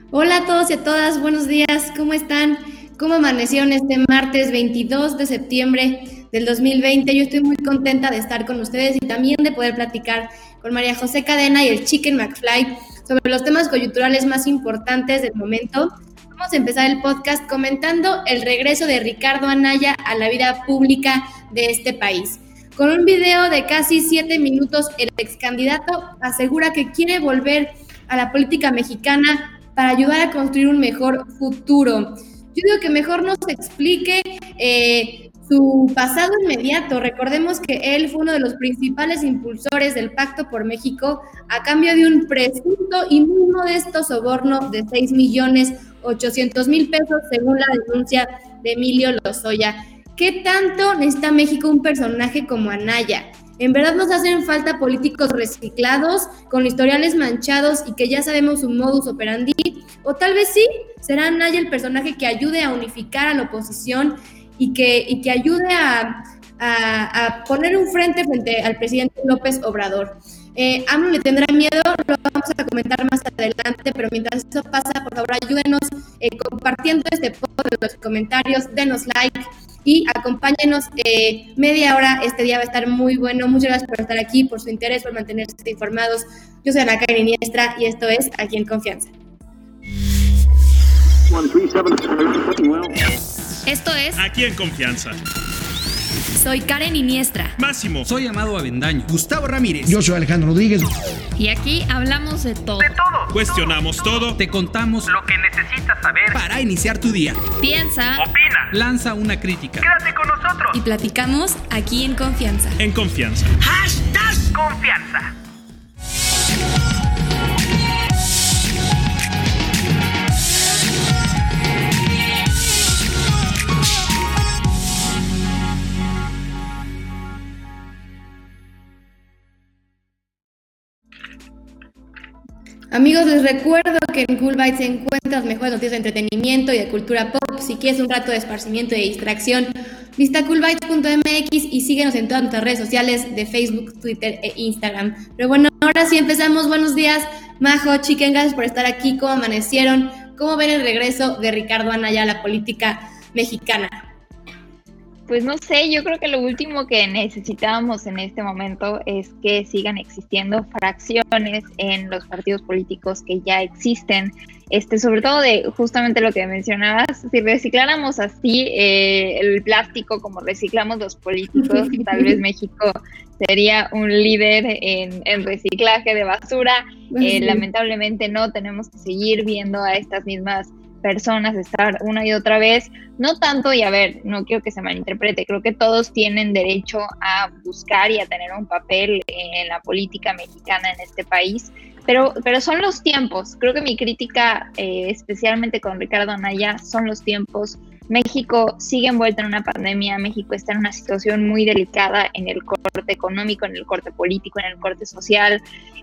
Hola a todos y a todas, buenos días, ¿cómo están? ¿Cómo amanecieron este martes 22 de septiembre del 2020? Yo estoy muy contenta de estar con ustedes y también de poder platicar con María José Cadena y el Chicken McFly sobre los temas coyunturales más importantes del momento. Vamos a empezar el podcast comentando el regreso de Ricardo Anaya a la vida pública de este país. Con un video de casi 7 minutos, el ex candidato asegura que quiere volver a la política mexicana para ayudar a construir un mejor futuro. Yo digo que mejor nos explique su pasado inmediato. Recordemos que él fue uno de los principales impulsores del Pacto por México a cambio de un presunto y muy modesto soborno de 6,800,000 pesos, según la denuncia de Emilio Lozoya. ¿Qué tanto necesita México un personaje como Anaya? ¿En verdad nos hacen falta políticos reciclados, con historiales manchados y que ya sabemos su modus operandi? O tal vez sí, será Anaya el personaje que ayude a unificar a la oposición y que ayude a poner un frente al presidente López Obrador. AMLO le tendrá miedo, lo vamos a comentar más adelante, pero mientras eso pasa, por favor ayúdenos compartiendo este post en los comentarios, denos like y acompáñenos media hora. Este día va a estar muy bueno. Muchas gracias por estar aquí, por su interés, por mantenerse informados. Yo soy Ana Karen Iniestra y esto es Aquí en Confianza. Esto es Aquí en Confianza. Soy Karen Iniestra. Máximo. Soy Amado Avendaño. Gustavo Ramírez. Yo soy Alejandro Rodríguez. Y aquí hablamos de todo. Cuestionamos todo. Te contamos Lo que necesitas saber para iniciar tu día. Piensa, Opina. Lanza una crítica. Quédate con nosotros. y platicamos aquí en Confianza. En Confianza. Hashtag Confianza. Amigos, les recuerdo que en Cool Bytes se encuentran las mejores noticias de entretenimiento y de cultura pop. Si quieres un rato de esparcimiento y de distracción, visita coolbytes.mx y síguenos en todas nuestras redes sociales de Facebook, Twitter e Instagram. Pero bueno, ahora sí empezamos. Buenos días, Majo, Chicken, gracias por estar aquí. ¿Cómo amanecieron? ¿Cómo ven el regreso de Ricardo Anaya a la política mexicana? Pues no sé, yo creo que lo último que necesitábamos en este momento es que sigan existiendo fracciones en los partidos políticos que ya existen, sobre todo de justamente lo que mencionabas. Si recicláramos así el plástico como reciclamos los políticos, tal vez México sería un líder en reciclaje de basura. Lamentablemente no, tenemos que seguir viendo a estas mismas personas estar una y otra vez, no tanto, y a ver, no quiero que se malinterprete, creo que todos tienen derecho a buscar y a tener un papel en la política mexicana en este país, pero son los tiempos. Creo que mi crítica, especialmente con Ricardo Anaya, son los tiempos. México sigue envuelto en una pandemia, México está en una situación muy delicada en el corte económico, en el corte político, en el corte social,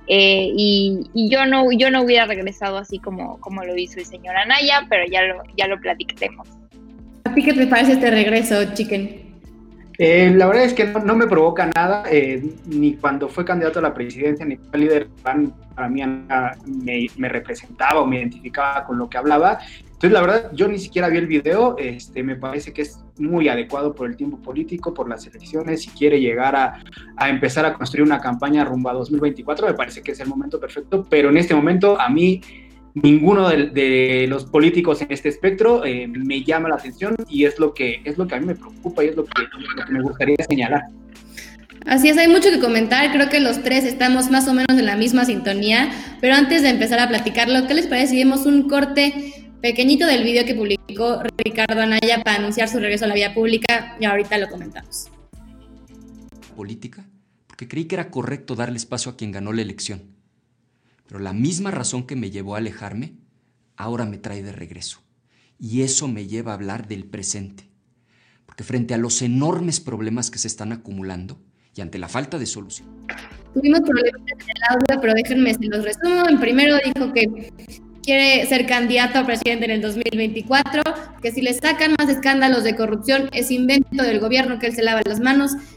y yo no hubiera regresado así como lo hizo el señor Anaya, pero ya lo platicaremos. ¿A ti qué te parece este regreso, Chicken? La verdad es que no me provoca nada, ni cuando fue candidato a la presidencia, ni fue líder PAN, para mí me representaba o me identificaba con lo que hablaba. Entonces, la verdad, yo ni siquiera vi el video. Me parece que es muy adecuado por el tiempo político, por las elecciones. Si quiere llegar a empezar a construir una campaña rumbo a 2024, me parece que es el momento perfecto, pero en este momento a mí ninguno de los políticos en este espectro me llama la atención, y es lo que a mí me preocupa y es lo que me gustaría señalar. Así es, hay mucho que comentar. Creo que los tres estamos más o menos en la misma sintonía, pero antes de empezar a platicarlo, ¿qué les parece si vemos un corte pequeñito del video que publicó Ricardo Anaya para anunciar su regreso a la vida pública? Y ahorita lo comentamos. Política, porque creí que era correcto darle espacio a quien ganó la elección. Pero la misma razón que me llevó a alejarme, ahora me trae de regreso. Y eso me lleva a hablar del presente. Porque frente a los enormes problemas que se están acumulando y ante la falta de solución. Tuvimos problemas en el audio, pero déjenme se los resumo. El primero dijo que quiere ser candidato a presidente en el 2024, que si le sacan más escándalos de corrupción es invento del gobierno, que él se lava las manos,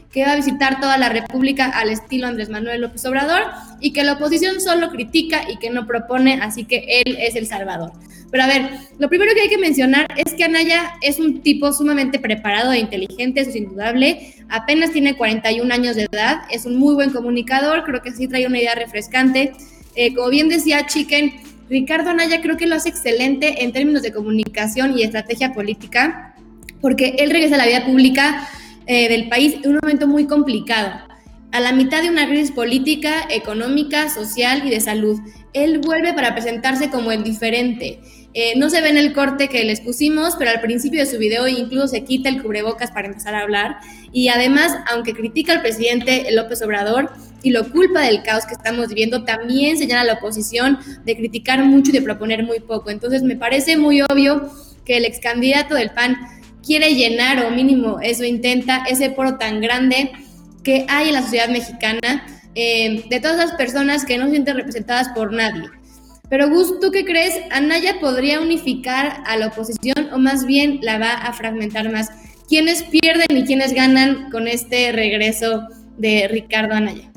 que va a visitar toda la República al estilo Andrés Manuel López Obrador y que la oposición solo critica y que no propone, así que él es el salvador. Pero a ver, lo primero que hay que mencionar es que Anaya es un tipo sumamente preparado e inteligente, eso es indudable. Apenas tiene 41 años de edad, es un muy buen comunicador, creo que sí trae una idea refrescante. Como bien decía Chicken, Ricardo Anaya creo que lo hace excelente en términos de comunicación y estrategia política, porque él regresa a la vida pública del país en un momento muy complicado, a la mitad de una crisis política, económica, social y de salud. Él vuelve para presentarse como el diferente. No se ve en el corte que les pusimos, pero al principio de su video incluso se quita el cubrebocas para empezar a hablar, y además, aunque critica al presidente López Obrador y lo culpa del caos que estamos viviendo, también señala a la oposición de criticar mucho y de proponer muy poco. Entonces me parece muy obvio que el ex candidato del PAN quiere llenar, o mínimo eso intenta, ese foro tan grande que hay en la sociedad mexicana, de todas las personas que no se sienten representadas por nadie. Pero Gus, ¿tú qué crees? ¿Anaya podría unificar a la oposición o más bien la va a fragmentar más? ¿Quiénes pierden y quiénes ganan con este regreso de Ricardo Anaya?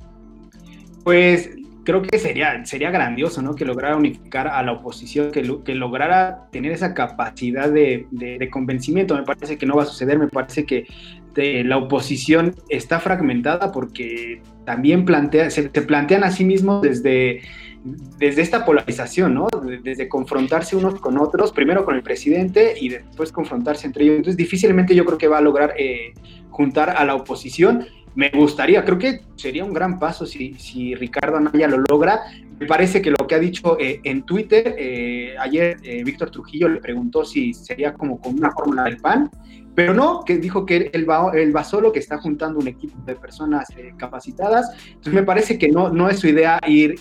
Pues creo que sería grandioso, ¿no? Que lograra unificar a la oposición, que lograra tener esa capacidad de convencimiento. Me parece que no va a suceder, me parece que la oposición está fragmentada porque también se plantean a sí mismos desde esta polarización, ¿no? Desde confrontarse unos con otros, primero con el presidente y después confrontarse entre ellos. Entonces difícilmente yo creo que va a lograr juntar a la oposición. Me gustaría, creo que sería un gran paso si Ricardo Anaya lo logra. Me parece que lo que ha dicho en Twitter, ayer Víctor Trujillo le preguntó si sería como con una fórmula del PAN, pero no, que dijo que él va solo, que está juntando un equipo de personas capacitadas. Entonces me parece que no es su idea ir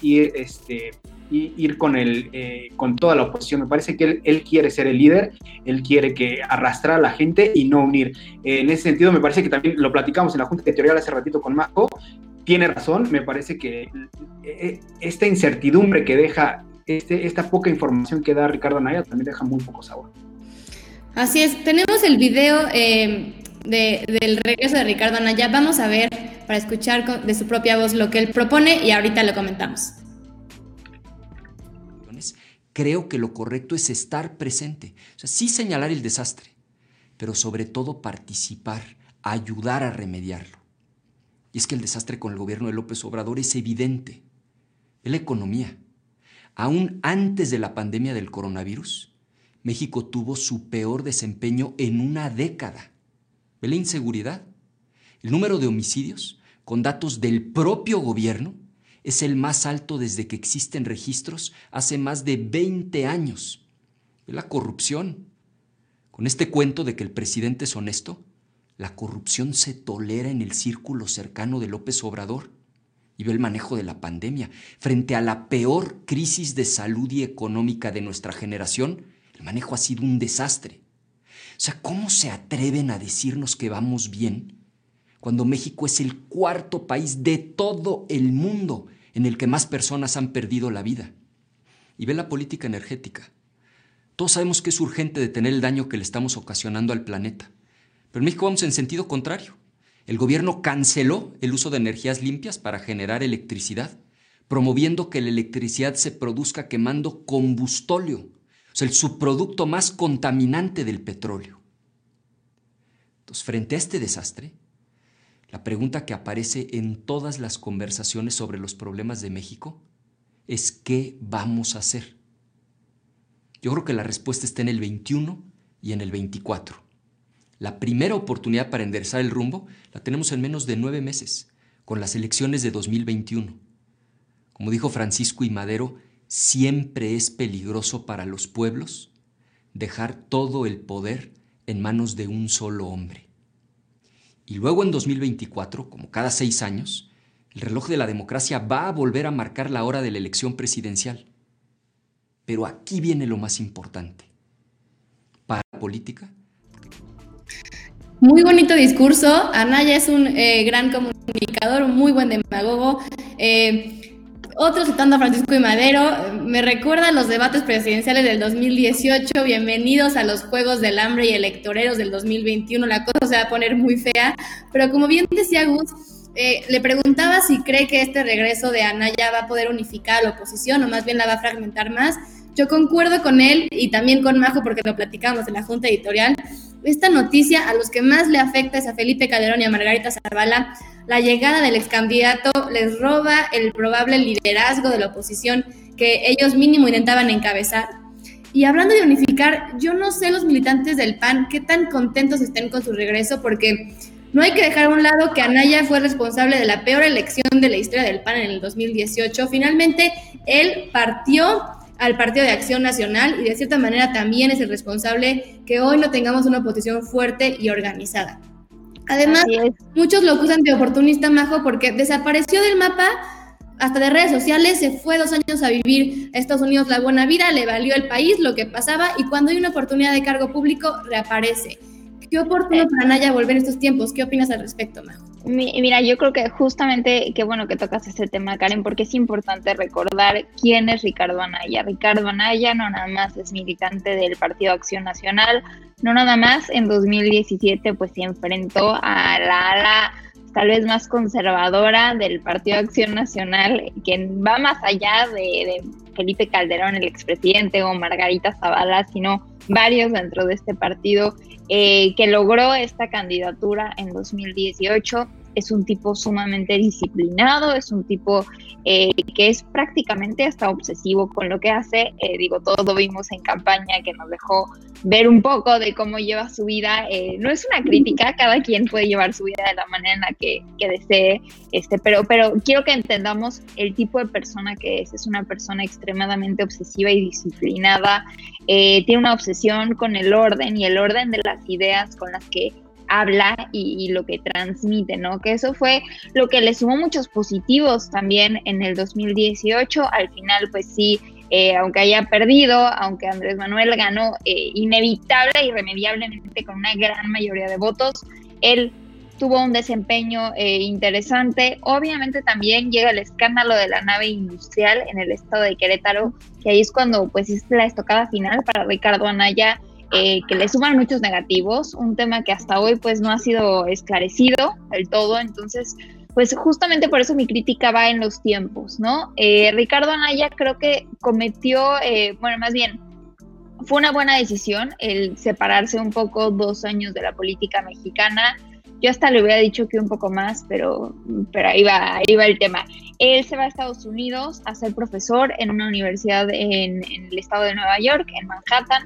con toda la oposición. Me parece que él quiere ser el líder, él quiere arrastrar a la gente y no unir. En ese sentido, me parece que también lo platicamos en la Junta Editorial hace ratito con Majo, tiene razón. Me parece que esta incertidumbre que deja, esta poca información que da Ricardo Anaya también deja muy poco sabor. Así es, tenemos el video del regreso de Ricardo Anaya. Vamos a ver, para escuchar de su propia voz lo que él propone, y ahorita lo comentamos. Creo que lo correcto es estar presente, o sea, sí señalar el desastre, pero sobre todo participar, ayudar a remediarlo. Y es que el desastre con el gobierno de López Obrador es evidente. Es la economía. Aún antes de la pandemia del coronavirus, México tuvo su peor desempeño en una década. ¿Ve la inseguridad? El número de homicidios, con datos del propio gobierno, es el más alto desde que existen registros hace más de 20 años. ¿Ve la corrupción? Con este cuento de que el presidente es honesto, la corrupción se tolera en el círculo cercano de López Obrador. Y ve el manejo de la pandemia. Frente a la peor crisis de salud y económica de nuestra generación, el manejo ha sido un desastre. O sea, ¿cómo se atreven a decirnos que vamos bien cuando México es el cuarto país de todo el mundo en el que más personas han perdido la vida? Y ve la política energética. Todos sabemos que es urgente detener el daño que le estamos ocasionando al planeta. Pero en México vamos en sentido contrario. El gobierno canceló el uso de energías limpias para generar electricidad, promoviendo que la electricidad se produzca quemando combustóleo, o sea, el subproducto más contaminante del petróleo. Entonces, frente a este desastre, la pregunta que aparece en todas las conversaciones sobre los problemas de México es ¿qué vamos a hacer? Yo creo que la respuesta está en el 21 y en el 24. La primera oportunidad para enderezar el rumbo la tenemos en menos de 9 meses, con las elecciones de 2021. Como dijo Francisco I. Madero, siempre es peligroso para los pueblos dejar todo el poder en manos de un solo hombre. Y luego en 2024, como cada 6 años, el reloj de la democracia va a volver a marcar la hora de la elección presidencial. Pero aquí viene lo más importante. Para la política. Muy bonito discurso. Anaya es un gran comunicador, un muy buen demagogo. Otro citando a Francisco I. Madero, me recuerda a los debates presidenciales del 2018, bienvenidos a los Juegos del Hambre y Electoreros del 2021, la cosa se va a poner muy fea, pero como bien decía Gus, le preguntaba si cree que este regreso de Anaya va a poder unificar a la oposición o más bien la va a fragmentar más. Yo concuerdo con él y también con Majo porque lo platicamos en la Junta Editorial. Esta noticia a los que más le afecta es a Felipe Calderón y a Margarita Zavala. La llegada del ex candidato les roba el probable liderazgo de la oposición que ellos mínimo intentaban encabezar. Y hablando de unificar, yo no sé los militantes del PAN qué tan contentos estén con su regreso, porque no hay que dejar a un lado que Anaya fue responsable de la peor elección de la historia del PAN en el 2018. Finalmente, él partió al Partido de Acción Nacional y de cierta manera también es el responsable que hoy no tengamos una oposición fuerte y organizada. Además, muchos lo acusan de oportunista, Majo, porque desapareció del mapa hasta de redes sociales, se fue 2 años a vivir a Estados Unidos la buena vida, le valió el país, lo que pasaba, y cuando hay una oportunidad de cargo público, reaparece. ¿Qué oportuno para Anaya volver en estos tiempos? ¿Qué opinas al respecto, Majo? Mira, yo creo que justamente, qué bueno que tocas este tema, Karen, porque es importante recordar quién es Ricardo Anaya. Ricardo Anaya no nada más es militante del Partido Acción Nacional, no nada más en 2017 pues se enfrentó a la ala tal vez más conservadora del Partido Acción Nacional, que va más allá de Felipe Calderón, el expresidente, o Margarita Zavala, sino varios dentro de este partido, que logró esta candidatura en 2018. Es un tipo sumamente disciplinado, es un tipo que es prácticamente hasta obsesivo con lo que hace. Todo vimos en campaña, que nos dejó ver un poco de cómo lleva su vida. No es una crítica, cada quien puede llevar su vida de la manera en la que desee, pero quiero que entendamos el tipo de persona que es. Es una persona extremadamente obsesiva y disciplinada, tiene una obsesión con el orden y el orden de las ideas con las que habla y lo que transmite, ¿no? Que eso fue lo que le sumó muchos positivos también en el 2018. Al final, pues sí, aunque haya perdido, aunque Andrés Manuel ganó inevitable e irremediablemente con una gran mayoría de votos, él tuvo un desempeño interesante. Obviamente también llega el escándalo de la nave industrial en el estado de Querétaro, que ahí es cuando pues es la estocada final para Ricardo Anaya, que le suman muchos negativos, un tema que hasta hoy pues no ha sido esclarecido del todo. Entonces pues justamente por eso mi crítica va en los tiempos, ¿no? Ricardo Anaya creo que cometió, más bien fue una buena decisión el separarse un poco 2 años de la política mexicana. Yo hasta le hubiera dicho que un poco más, pero ahí va el tema. Él se va a Estados Unidos a ser profesor en una universidad en el estado de Nueva York, en Manhattan.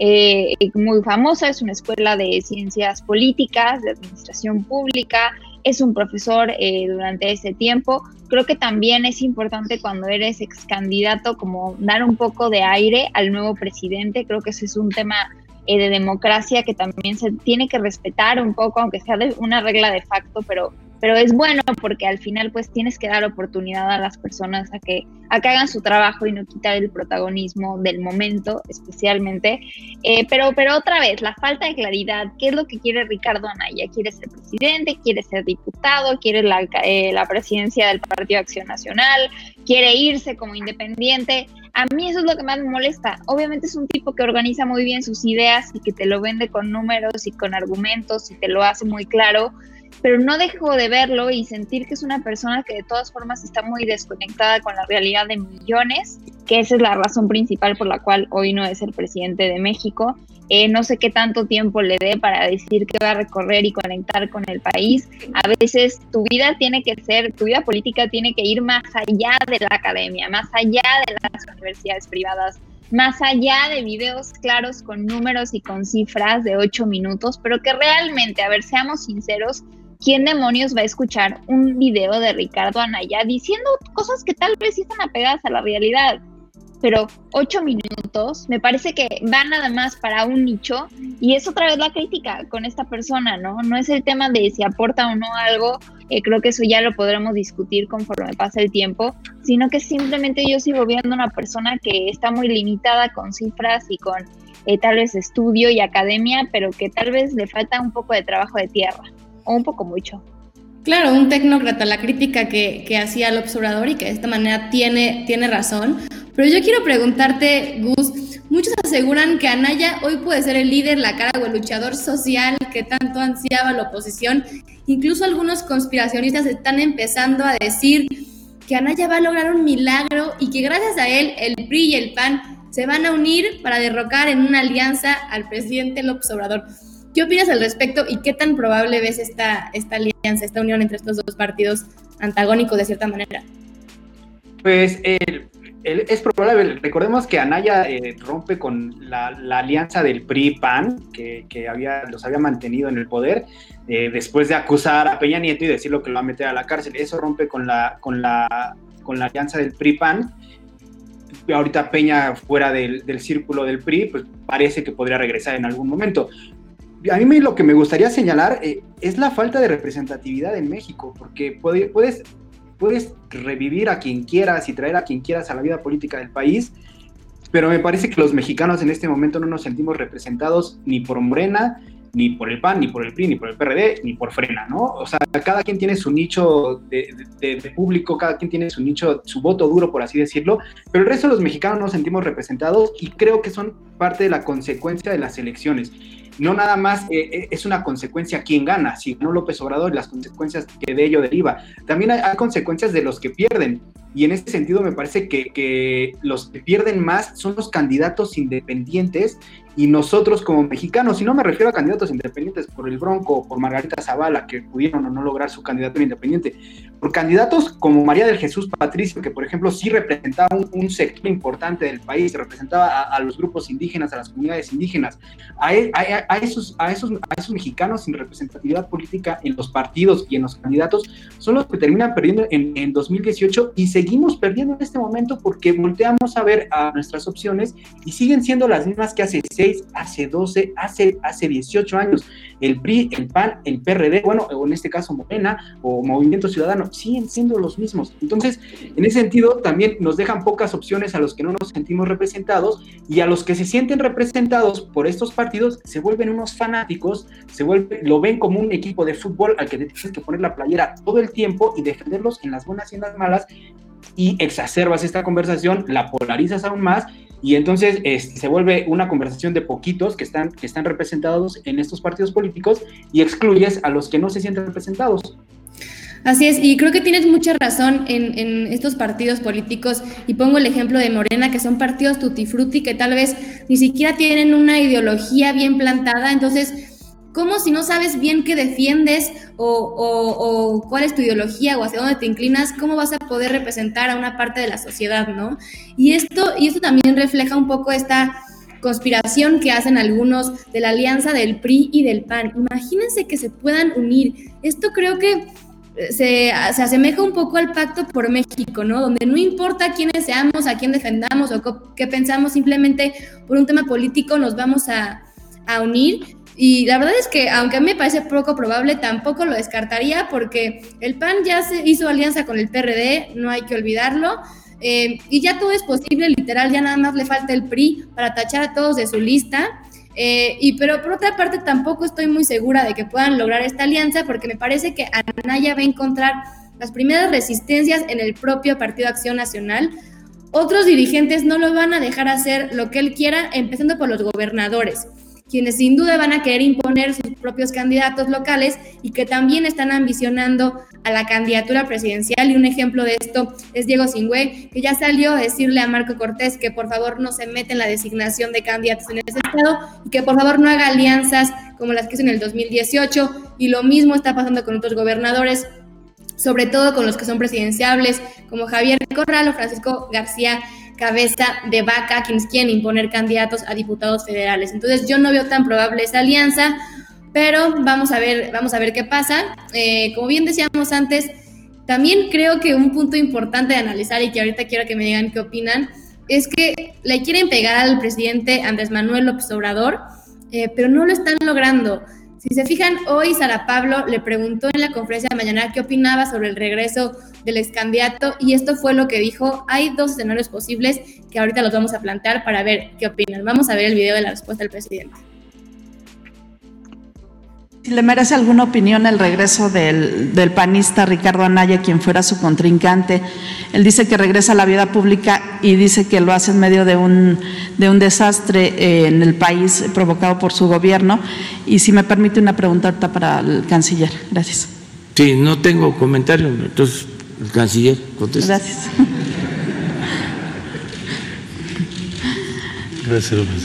Muy famosa, es una escuela de ciencias políticas, de administración pública, es un profesor durante ese tiempo. Creo que también es importante cuando eres ex candidato como dar un poco de aire al nuevo presidente. Creo que ese es un tema de democracia que también se tiene que respetar un poco, aunque sea de una regla de facto, pero es bueno porque al final pues tienes que dar oportunidad a las personas a que hagan su trabajo y no quitar el protagonismo del momento especialmente, pero otra vez la falta de claridad. ¿Qué es lo que quiere Ricardo Anaya? ¿Quiere ser presidente? ¿Quiere ser diputado? ¿Quiere la presidencia del Partido Acción Nacional? ¿Quiere irse como independiente? A mí eso es lo que más me molesta. Obviamente es un tipo que organiza muy bien sus ideas y que te lo vende con números y con argumentos y te lo hace muy claro, pero no dejo de verlo y sentir que es una persona que de todas formas está muy desconectada con la realidad de millones, que esa es la razón principal por la cual hoy no es el presidente de México. No sé qué tanto tiempo le dé para decir que va a recorrer y conectar con el país. A veces tu vida política tiene que ir más allá de la academia, más allá de las universidades privadas, más allá de videos claros con números y con cifras de 8 minutos, pero que realmente, a ver, seamos sinceros, ¿quién demonios va a escuchar un video de Ricardo Anaya diciendo cosas que tal vez sí están apegadas a la realidad? Pero 8 minutos me parece que va nada más para un nicho, y es otra vez la crítica con esta persona, ¿no? No es el tema de si aporta o no algo, creo que eso ya lo podremos discutir conforme pasa el tiempo, sino que simplemente yo sigo viendo una persona que está muy limitada con cifras y con tal vez estudio y academia, pero que tal vez le falta un poco de trabajo de tierra, o un poco mucho. Claro, un tecnócrata, la crítica que hacía López Obrador y que de esta manera tiene razón. Pero yo quiero preguntarte, Gus, muchos aseguran que Anaya hoy puede ser el líder, la cara o el luchador social que tanto ansiaba la oposición. Incluso algunos conspiracionistas están empezando a decir que Anaya va a lograr un milagro y que gracias a él el PRI y el PAN se van a unir para derrocar en una alianza al presidente López Obrador. ¿Qué opinas al respecto y qué tan probable ves esta alianza, esta unión entre estos dos partidos antagónicos de cierta manera? Pues es probable. Recordemos que Anaya rompe con la alianza del PRI-PAN, que los había mantenido en el poder, después de acusar a Peña Nieto y decirlo que lo va a meter a la cárcel. Eso rompe con la alianza del PRI-PAN. Ahorita Peña fuera del círculo del PRI, pues parece que podría regresar en algún momento. A mí lo que me gustaría señalar es la falta de representatividad en México, porque puedes revivir a quien quieras y traer a quien quieras a la vida política del país, pero me parece que los mexicanos en este momento no nos sentimos representados ni por Morena, ni por el PAN, ni por el PRI, ni por el PRD, ni por Frena, ¿no? O sea, cada quien tiene su nicho de público, cada quien tiene su nicho, su voto duro, por así decirlo, pero el resto de los mexicanos no nos sentimos representados y creo que son parte de la consecuencia de las elecciones. No nada más es una consecuencia quién gana, si ganó López Obrador y las consecuencias que de ello deriva. También hay consecuencias de los que pierden, y en este sentido me parece que los que pierden más son los candidatos independientes y nosotros como mexicanos, y no me refiero a candidatos independientes por el Bronco o por Margarita Zavala, que pudieron o no lograr su candidatura independiente, por candidatos como María del Jesús Patricio, que por ejemplo sí representaba un sector importante del país, representaba a los grupos indígenas, a las comunidades indígenas, a esos mexicanos sin representatividad política en los partidos y en los candidatos, son los que terminan perdiendo en 2018 y seguimos perdiendo en este momento porque volteamos a ver a nuestras opciones y siguen siendo las mismas que hace 6, hace 12, hace 18 años. El PRI, el PAN, el PRD, bueno, o en este caso Morena o Movimiento Ciudadano, siguen siendo los mismos. Entonces, en ese sentido, también nos dejan pocas opciones a los que no nos sentimos representados, y a los que se sienten representados por estos partidos se vuelven unos fanáticos, lo ven como un equipo de fútbol al que tienes que poner la playera todo el tiempo y defenderlos en las buenas y en las malas, y exacerbas esta conversación, la polarizas aún más, y entonces se vuelve una conversación de poquitos que están representados en estos partidos políticos y excluyes a los que no se sienten representados. Así es, y creo que tienes mucha razón en estos partidos políticos, y pongo el ejemplo de Morena, que son partidos tutti frutti que tal vez ni siquiera tienen una ideología bien plantada. Entonces, ¿cómo si no sabes bien qué defiendes o cuál es tu ideología o hacia dónde te inclinas, cómo vas a poder representar a una parte de la sociedad, ¿no? Y esto también refleja un poco esta conspiración que hacen algunos de la alianza del PRI y del PAN. Imagínense que se puedan unir. Esto creo que se asemeja un poco al Pacto por México, ¿no? Donde no importa quiénes seamos, a quién defendamos o qué pensamos, simplemente por un tema político nos vamos a unir. Y la verdad es que, aunque a mí me parece poco probable, tampoco lo descartaría, porque el PAN ya se hizo alianza con el PRD, no hay que olvidarlo, y ya todo es posible, literal, ya nada más le falta el PRI para tachar a todos de su lista. Pero por otra parte tampoco estoy muy segura de que puedan lograr esta alianza, porque me parece que Anaya va a encontrar las primeras resistencias en el propio Partido Acción Nacional. Otros dirigentes no lo van a dejar hacer lo que él quiera, empezando por los gobernadores, quienes sin duda van a querer imponer sus propios candidatos locales y que también están ambicionando a la candidatura presidencial. Y un ejemplo de esto es Diego Singüe, que ya salió a decirle a Marco Cortés que por favor no se meta en la designación de candidatos en ese estado y que por favor no haga alianzas como las que hizo en el 2018, y lo mismo está pasando con otros gobernadores, sobre todo con los que son presidenciables, como Javier Corral o Francisco García Cabeza de Vaca, quienes quieren imponer candidatos a diputados federales. Entonces yo no veo tan probable esa alianza, pero vamos a ver qué pasa. Como bien decíamos antes, también creo que un punto importante de analizar, y que ahorita quiero que me digan qué opinan, es que le quieren pegar al presidente Andrés Manuel López Obrador, pero no lo están logrando. Si se fijan, hoy Sara Pablo le preguntó en la conferencia de mañana qué opinaba sobre el regreso del ex candidato, y esto fue lo que dijo. Hay dos escenarios posibles que ahorita los vamos a plantear para ver qué opinan. Vamos a ver el video de la respuesta del presidente. Si le merece alguna opinión el regreso del panista Ricardo Anaya, quien fuera su contrincante. Él dice que regresa a la vida pública y dice que lo hace en medio de un desastre en el país provocado por su gobierno. Y si me permite una pregunta ahorita para el canciller. Gracias. Sí, no tengo comentario, entonces el canciller contesta. Gracias. Gracias, López.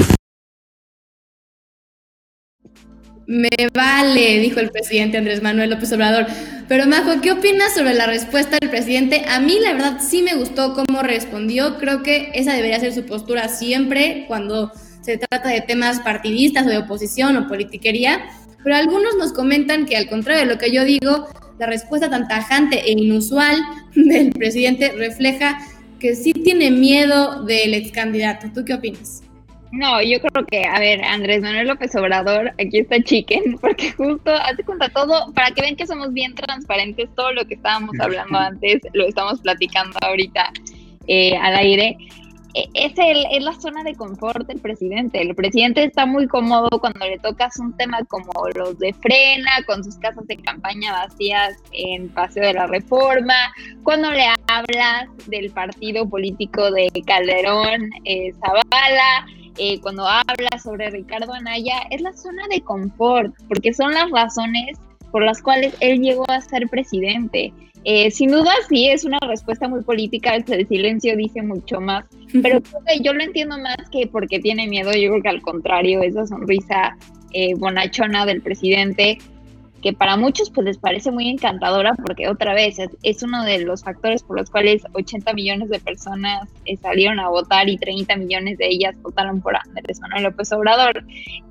Me vale, dijo el presidente Andrés Manuel López Obrador. Pero Majo, ¿qué opinas sobre la respuesta del presidente? A mí la verdad sí me gustó cómo respondió. Creo que esa debería ser su postura siempre cuando se trata de temas partidistas o de oposición o politiquería. Pero algunos nos comentan que al contrario de lo que yo digo, la respuesta tan tajante e inusual del presidente refleja que sí tiene miedo del ex candidato. ¿Tú qué opinas? No, yo creo que, a ver, Andrés Manuel López Obrador, aquí está Chicken, porque justo hace cuenta todo, para que vean que somos bien transparentes, todo lo que estábamos hablando antes, lo estamos platicando ahorita al aire. Es la zona de confort del presidente. El presidente está muy cómodo cuando le tocas un tema como los de Frena, con sus casas de campaña vacías en Paseo de la Reforma, cuando le hablas del partido político de Calderón, Zavala, cuando hablas sobre Ricardo Anaya, es la zona de confort, porque son las razones por las cuales él llegó a ser presidente. Sin duda sí es una respuesta muy política, el silencio dice mucho más, pero creo que yo lo entiendo más que porque tiene miedo. Yo creo que al contrario, esa sonrisa bonachona del presidente, que para muchos pues les parece muy encantadora, porque otra vez es uno de los factores por los cuales 80 millones de personas salieron a votar y 30 millones de ellas votaron por Andrés Manuel López Obrador.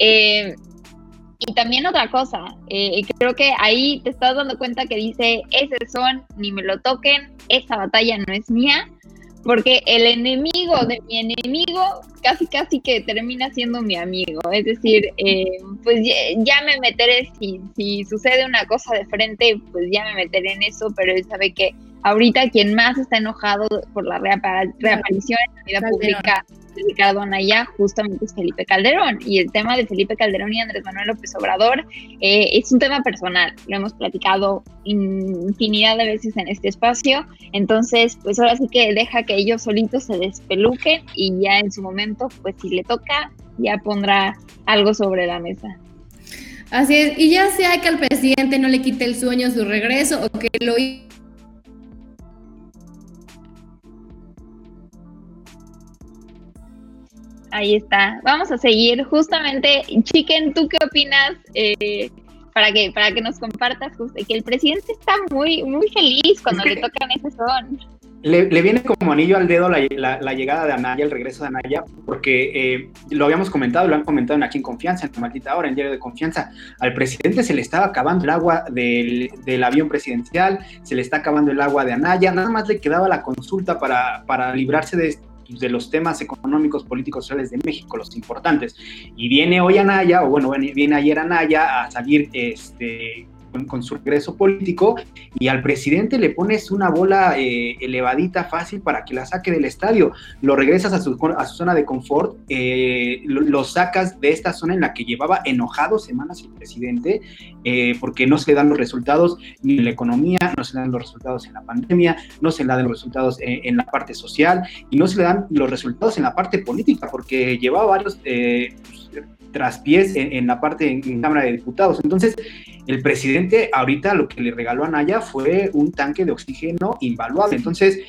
Y también otra cosa, creo que ahí te estás dando cuenta que dice, ese son, ni me lo toquen, esa batalla no es mía, porque el enemigo de mi enemigo casi que termina siendo mi amigo. Es decir, pues ya me meteré, si sucede una cosa de frente, pues ya me meteré en eso, pero él sabe que ahorita quien más está enojado por la reaparición en la vida pública de Ricardo Anaya justamente es Felipe Calderón, y el tema de Felipe Calderón y Andrés Manuel López Obrador es un tema personal, lo hemos platicado infinidad de veces en este espacio. Entonces pues ahora sí que deja que ellos solitos se despeluquen y ya en su momento, pues si le toca, ya pondrá algo sobre la mesa. Así es, y ya sea que al presidente no le quite el sueño su regreso o que lo Ahí está. Vamos a seguir. Justamente, Chicken, ¿tú qué opinas? Para que nos compartas justo que el presidente está muy feliz cuando le tocan ese son. Le viene como anillo al dedo la llegada de Anaya, el regreso de Anaya, porque lo habíamos comentado, lo han comentado aquí en Confianza, en La Maldita Hora, en Diario de Confianza. Al presidente se le estaba acabando el agua del avión presidencial, se le está acabando el agua de Anaya, nada más le quedaba la consulta para librarse de los temas económicos, políticos, sociales de México, los importantes. Y viene hoy Anaya, viene ayer Anaya a salir con su regreso político, y al presidente le pones una bola elevadita fácil para que la saque del estadio, lo regresas a su zona de confort, lo sacas de esta zona en la que llevaba enojado semanas el presidente, porque no se le dan los resultados ni en la economía, no se le dan los resultados en la pandemia, no se le dan los resultados en la parte social, y no se le dan los resultados en la parte política, porque llevaba varios traspiés en la parte en Cámara de Diputados. Entonces, el presidente ahorita lo que le regaló a Anaya fue un tanque de oxígeno invaluable. Entonces,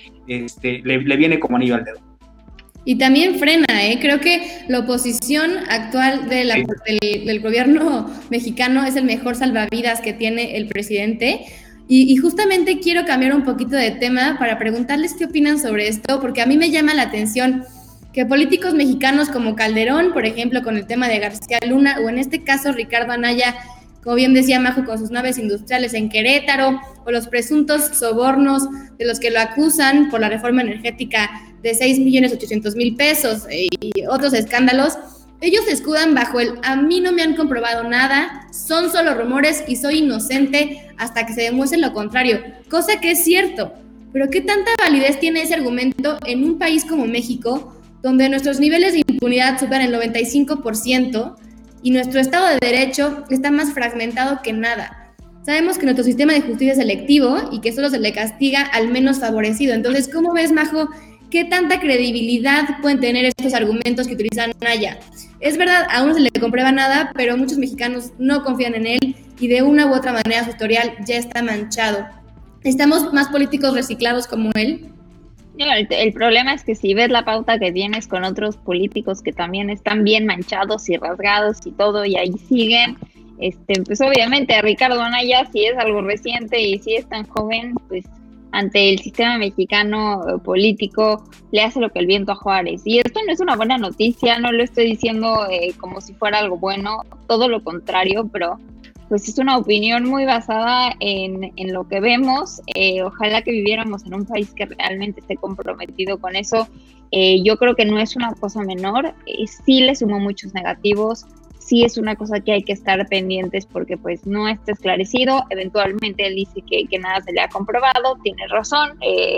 le viene como anillo al dedo. Y también frena, creo que la oposición actual del gobierno mexicano es el mejor salvavidas que tiene el presidente. Y justamente quiero cambiar un poquito de tema para preguntarles qué opinan sobre esto, porque a mí me llama la atención que políticos mexicanos como Calderón, por ejemplo, con el tema de García Luna, o en este caso Ricardo Anaya, como bien decía Majo, con sus naves industriales en Querétaro, o los presuntos sobornos de los que lo acusan por la reforma energética de 6.800.000 pesos y otros escándalos, ellos se escudan bajo a mí no me han comprobado nada, son solo rumores y soy inocente hasta que se demuestre lo contrario, cosa que es cierto. Pero ¿qué tanta validez tiene ese argumento en un país como México, donde nuestros niveles de impunidad superan el 95%, y nuestro Estado de Derecho está más fragmentado que nada. Sabemos que nuestro sistema de justicia es selectivo y que solo se le castiga al menos favorecido. Entonces, ¿cómo ves, Majo, qué tanta credibilidad pueden tener estos argumentos que utiliza Anaya? Es verdad, a uno se le comprueba nada, pero muchos mexicanos no confían en él y de una u otra manera su historial ya está manchado. ¿Estamos más políticos reciclados como él? No, el problema es que si ves la pauta que tienes con otros políticos que también están bien manchados y rasgados y todo, y ahí siguen, pues obviamente Ricardo Anaya, si es algo reciente y si es tan joven, pues ante el sistema mexicano político le hace lo que el viento a Juárez. Y esto no es una buena noticia, no lo estoy diciendo como si fuera algo bueno, todo lo contrario, pero pues es una opinión muy basada en lo que vemos. Ojalá que viviéramos en un país que realmente esté comprometido con eso. Yo creo que no es una cosa menor, sí le sumó muchos negativos, sí es una cosa que hay que estar pendientes porque pues no está esclarecido. Eventualmente él dice que nada se le ha comprobado, tiene razón,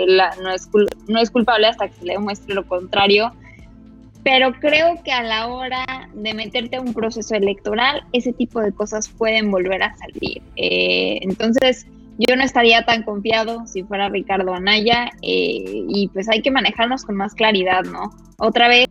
no es culpable hasta que se le demuestre lo contrario. Pero creo que a la hora de meterte a un proceso electoral, ese tipo de cosas pueden volver a salir. Entonces, yo no estaría tan confiado si fuera Ricardo Anaya, y pues hay que manejarnos con más claridad, ¿no? Otra vez,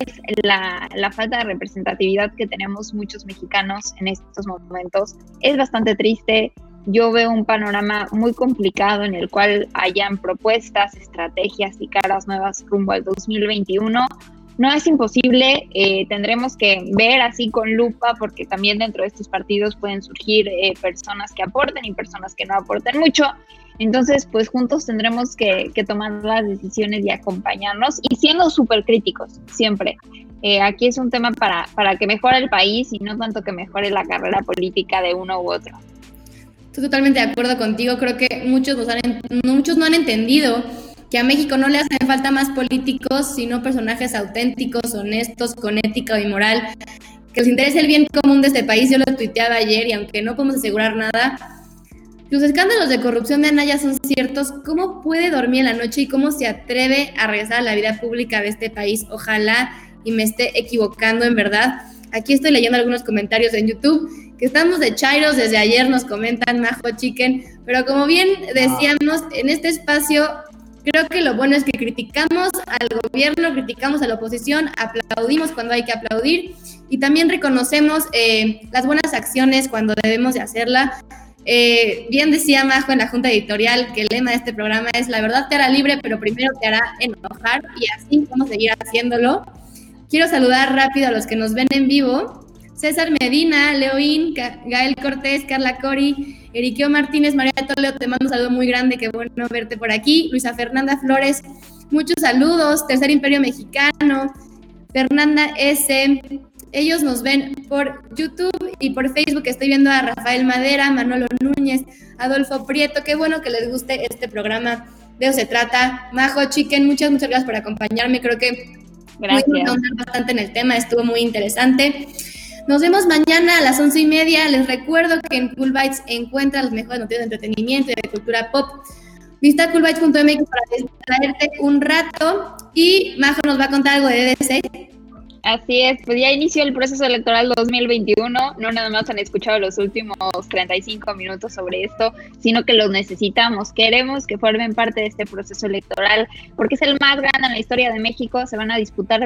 la falta de representatividad que tenemos muchos mexicanos en estos momentos es bastante triste. Yo veo un panorama muy complicado en el cual hayan propuestas, estrategias y caras nuevas rumbo al 2021. No es imposible, tendremos que ver así con lupa, porque también dentro de estos partidos pueden surgir personas que aporten y personas que no aporten mucho. Entonces, pues juntos tendremos que tomar las decisiones y acompañarnos y siendo súper críticos, siempre. Aquí es un tema para que mejore el país y no tanto que mejore la carrera política de uno u otro. Estoy totalmente de acuerdo contigo, creo que muchos no han entendido que a México no le hacen falta más políticos, sino personajes auténticos, honestos, con ética y moral, que les interese el bien común de este país. Yo lo tuiteaba ayer y aunque no podemos asegurar nada, los escándalos de corrupción de Anaya son ciertos. ¿Cómo puede dormir en la noche y cómo se atreve a regresar a la vida pública de este país? Ojalá y me esté equivocando en verdad. Aquí estoy leyendo algunos comentarios en YouTube, que estamos de chairos desde ayer, nos comentan Majo Chicken, pero como bien decíamos, en este espacio creo que lo bueno es que criticamos al gobierno, criticamos a la oposición, aplaudimos cuando hay que aplaudir y también reconocemos las buenas acciones cuando debemos de hacerla. Bien decía Majo en la junta editorial que el lema de este programa es: la verdad te hará libre, pero primero te hará enojar, y así vamos a seguir haciéndolo. Quiero saludar rápido a los que nos ven en vivo: César Medina, Leoín, Gael Cortés, Carla Cori, Eriqueo Martínez, María Toledo, te mando un saludo muy grande, qué bueno verte por aquí. Luisa Fernanda Flores, muchos saludos. Tercer Imperio Mexicano, Fernanda S. Ellos nos ven por YouTube y por Facebook. Estoy viendo a Rafael Madera, Manolo Núñez, Adolfo Prieto. Qué bueno que les guste este programa, de eso se trata. Majo Chicken, muchas gracias por acompañarme. Creo que pudimos ahondar bastante en el tema, estuvo muy interesante. Nos vemos mañana a las 11:30. Les recuerdo que en Cool Bites encuentran las mejores noticias de entretenimiento y de cultura pop. Visita coolbites.mx para distraerte un rato. Y Majo nos va a contar algo de DDC. Así es, pues ya inició el proceso electoral 2021, no nada más han escuchado los últimos 35 minutos sobre esto, sino que los necesitamos, queremos que formen parte de este proceso electoral, porque es el más grande en la historia de México. Se van a disputar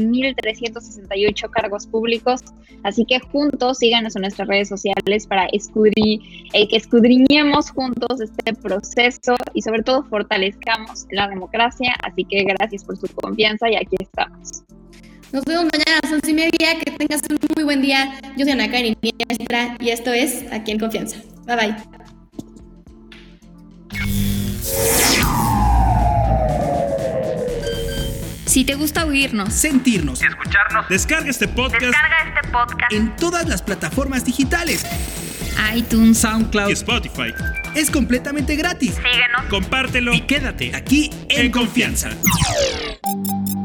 21,368 cargos públicos, así que juntos síganos en nuestras redes sociales para que escudriñemos juntos este proceso y sobre todo fortalezcamos la democracia. Así que gracias por su confianza y aquí estamos. Nos vemos mañana a las 11:30. Que tengas un muy buen día. Yo soy Ana Karen Iniestra y esto es Aquí en Confianza. Bye bye. Si te gusta oírnos, sentirnos, escucharnos, descarga este podcast en todas las plataformas digitales, iTunes, SoundCloud y Spotify. Es completamente gratis. Compártelo y quédate aquí en Confianza.